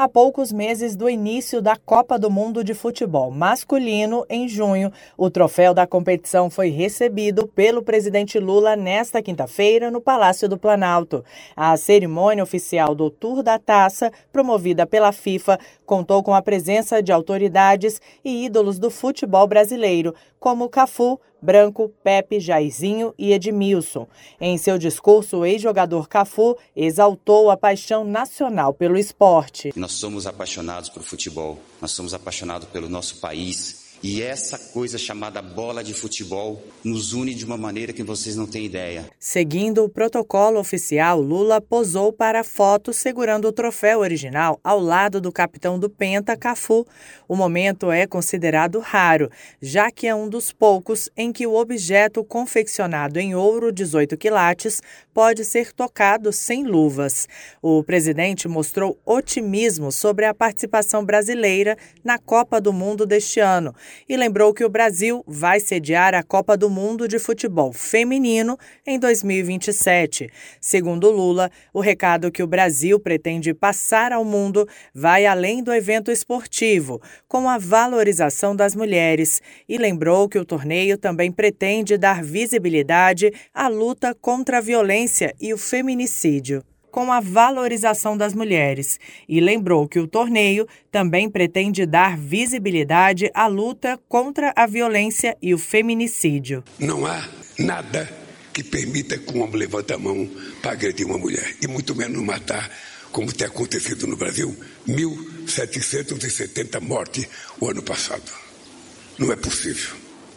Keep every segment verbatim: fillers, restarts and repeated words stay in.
A poucos meses do início da Copa do Mundo de Futebol Masculino, em junho, o troféu da competição foi recebido pelo presidente Lula nesta quinta-feira no Palácio do Planalto. A cerimônia oficial do Tour da Taça, promovida pela FIFA, contou com a presença de autoridades e ídolos do futebol brasileiro, como Cafu, Branco, Pepe, Jairzinho e Edmilson. Em seu discurso, o ex-jogador Cafu exaltou a paixão nacional pelo esporte. Nós somos apaixonados por futebol, nós somos apaixonados pelo nosso país. E essa coisa chamada bola de futebol nos une de uma maneira que vocês não têm ideia. Seguindo o protocolo oficial, Lula posou para a foto segurando o troféu original ao lado do capitão do Penta, Cafu. O momento é considerado raro, já que é um dos poucos em que o objeto confeccionado em ouro dezoito quilates pode ser tocado sem luvas. O presidente mostrou otimismo sobre a participação brasileira na Copa do Mundo deste ano e lembrou que o Brasil vai sediar a Copa do Mundo de Futebol Feminino em dois mil e vinte e sete. Segundo Lula, o recado que o Brasil pretende passar ao mundo vai além do evento esportivo, com a valorização das mulheres, e lembrou que o torneio também pretende dar visibilidade à luta contra a violência e o feminicídio, com a valorização das mulheres, e lembrou que o torneio também pretende dar visibilidade à luta contra a violência e o feminicídio. Não há nada que permita que um homem levante a mão para agredir uma mulher, e muito menos matar, como tem acontecido no Brasil, mil setecentas e setenta mortes o ano passado. Não é possível.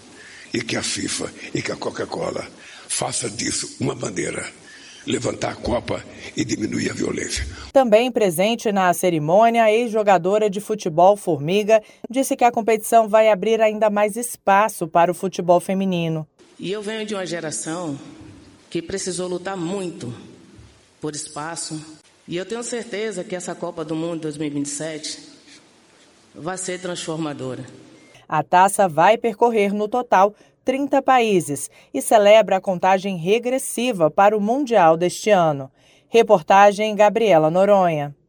E que a FIFA e que a Coca-Cola faça disso uma bandeira, levantar a Copa e diminuir a violência. Também presente na cerimônia, a ex-jogadora de futebol Formiga disse que a competição vai abrir ainda mais espaço para o futebol feminino. E eu venho de uma geração que precisou lutar muito por espaço, e eu tenho certeza que essa Copa do Mundo dois mil e vinte e sete vai ser transformadora. A taça vai percorrer no total trinta países e celebra a contagem regressiva para o Mundial deste ano. Reportagem Gabriela Noronha.